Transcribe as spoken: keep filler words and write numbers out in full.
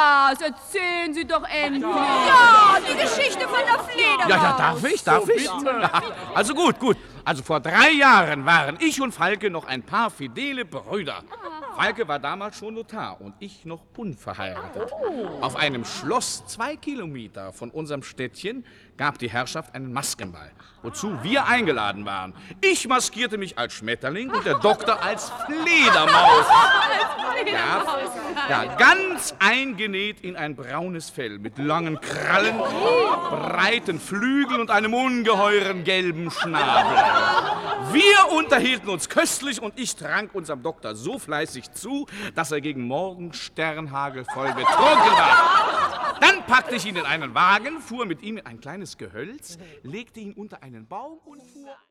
was? Erzählen Sie doch endlich. Ja, die Geschichte von der Fledermaus. Ja, ja, darf ich, darf ich? Ja, also gut, gut. Also vor drei Jahren waren ich und Falke noch ein paar fidele Brüder. Falke war damals schon Notar und ich noch unverheiratet. Auf einem Schloss zwei Kilometer von unserem Städtchen gab die Herrschaft einen Maskenball, wozu wir eingeladen waren. Ich maskierte mich als Schmetterling und der Doktor als Fledermaus. Ja, ja, ganz eingenäht in ein braunes Fell mit langen Krallen, breiten Flügeln und einem ungeheuren gelben Schnabel. Wir unterhielten uns köstlich und ich trank unserem Doktor so fleißig zu, dass er gegen Morgensternhagel voll betrunken war. Dann packte ich ihn in einen Wagen, fuhr mit ihm in ein kleines Gehölz, legte ihn unter einen Baum und fuhr...